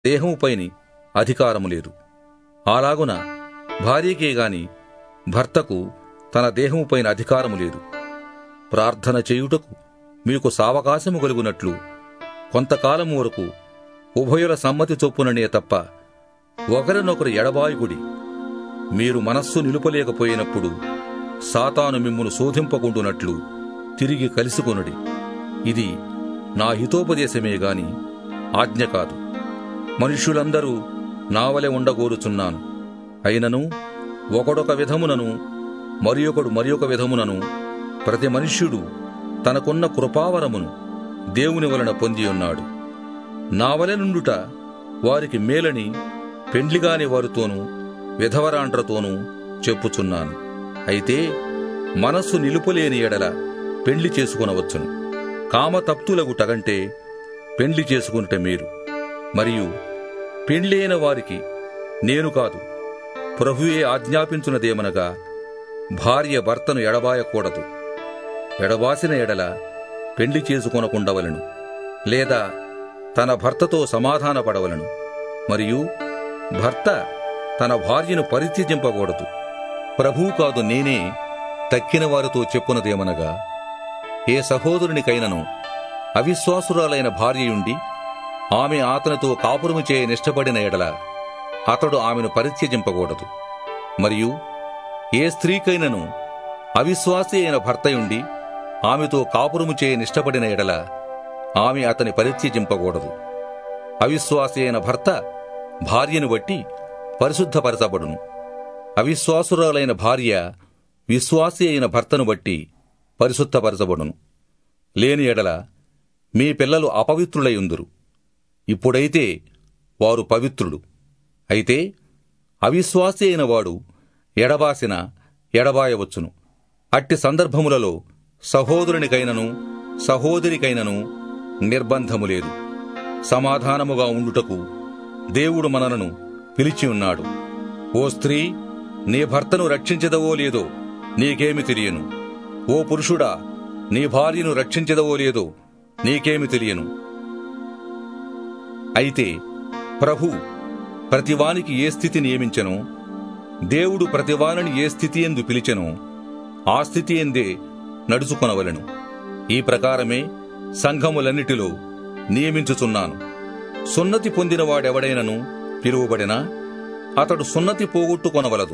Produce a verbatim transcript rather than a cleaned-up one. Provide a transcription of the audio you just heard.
దేహముపైని అధికారము లేదు. అలాగున భార్యకే గాని భర్తకు తన దేహముపైన అధికారము లేదు. ప్రార్థన చేయుటకు మీకు సావకాశము కలుగునట్లు కొంతకాలము వరకు ఉభయుల సమ్మతి చొప్పుననే తప్ప ఒకరినొకరు ఎడబాయుకుడి. మీరు మనస్సు నిలుపలేకపోయినప్పుడు సాతాను మిమ్మును శోధింపకుండునట్లు తిరిగి కలిసికొనుడి. ఇది నా హితోపదేశమే గాని ఆజ్ఞ కాదు. మనుష్యులందరూ నావలె ఉండగోరుచున్నాను. అయినను ఒకడొక విధమునను మరి ఒకడు మరి ఒక విధమునను ప్రతి మనుష్యుడు తనకున్న కృపావరమును దేవుని వలన పొందియున్నాడు. నావలె నుండుట వారికి మేలని పెండ్లిగాని వారితోనూ విధవరాండ్రతోనూ చెప్పుచున్నాను. అయితే మనస్సు నిలుపలేని ఎడల పెండ్లి చేసుకొనవచ్చును. కామతప్తులగుటగంటే పెండ్లి చేసుకొనుట మేలు. మరియు పెండ్లి అయిన వారికి నేను కాదు, ప్రభువే ఆజ్ఞాపించున్నదేమనగా, భార్య భర్తను ఎడబాయకూడదు. ఎడబాసిన ఎడల పెండ్లి చేసుకొనకుండవలను, లేదా తన భర్తతో సమాధానపడవలను. మరియు భర్త తన భార్యను పరిత్యజింపకూడదు. ప్రభువు కాదు నేనే తక్కిన వారితో చెప్పునదేమనగా, ఏ సహోదరునికైనను అవిశ్వాసురాలైన భార్యయుండి ఆమె అతనితో కాపురము చేయ నిష్టపడిన ఎడల అతడు ఆమెను పరిత్యజింపకూడదు. మరియు ఏ స్త్రీకైనను అవిశ్వాసి అయిన భర్తయుండి ఆమెతో కాపురము చేయ నిష్టపడిన ఎడల ఆమె అతని పరిత్యజింపకూడదు. అవిశ్వాసి అయిన భర్త భార్యను బట్టి పరిశుద్ధపరచబడును. అవిశ్వాసురాలైన భార్య విశ్వాసి అయిన భర్తను బట్టి పరిశుద్ధపరచబడును. లేని ఎడల మీ పిల్లలు అపవిత్రులయుందురు. ఇప్పుడైతే వారు పవిత్రులు. అయితే అవిశ్వాసి అయిన వాడు ఎడబాసిన ఎడబాయవచ్చును. అట్టి సందర్భములలో సహోదరునికైనను సహోదరికైనను నిర్బంధము లేదు. సమాధానముగా ఉండుటకు దేవుడు మనలను పిలిచియున్నాడు. ఓ స్త్రీ, నీ భర్తను రక్షించదవో లేదో నీకేమి తెలియను. ఓ పురుషుడా, నీ భార్యను రక్షించదవో లేదో నీకేమి తెలియను. అయితే ప్రభు ప్రతివానికి ఏ స్థితి నియమించెనో, దేవుడు ప్రతివానిని ఏ స్థితి ఎందు పిలిచెనో ఆ స్థితి ఎందే నడుచుకొనవలెను. ఈ ప్రకారమే సంఘములన్నిటిలో నియమించుచున్నాను. సున్నతి పొందినవాడెవడైనను పిలువబడినా అతడు సున్నతి పోగొట్టుకొనవలదు.